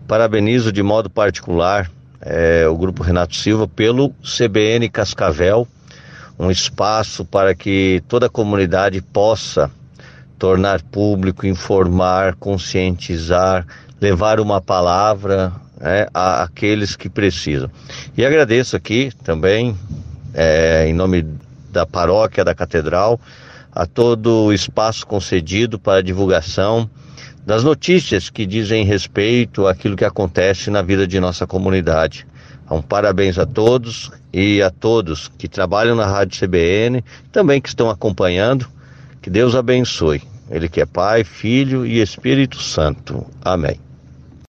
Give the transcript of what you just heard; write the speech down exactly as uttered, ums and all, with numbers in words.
Parabenizo de modo particular é, o Grupo Renato Silva pelo C B N Cascavel, um espaço para que toda a comunidade possa tornar público, informar, conscientizar, levar uma palavra é, a aqueles que precisam. E agradeço aqui também, é, em nome da paróquia da Catedral, a todo o espaço concedido para a divulgação das notícias que dizem respeito àquilo que acontece na vida de nossa comunidade. Um parabéns a todos e a todos que trabalham na Rádio C B N, também que estão acompanhando. Que Deus abençoe. Ele que é Pai, Filho e Espírito Santo. Amém.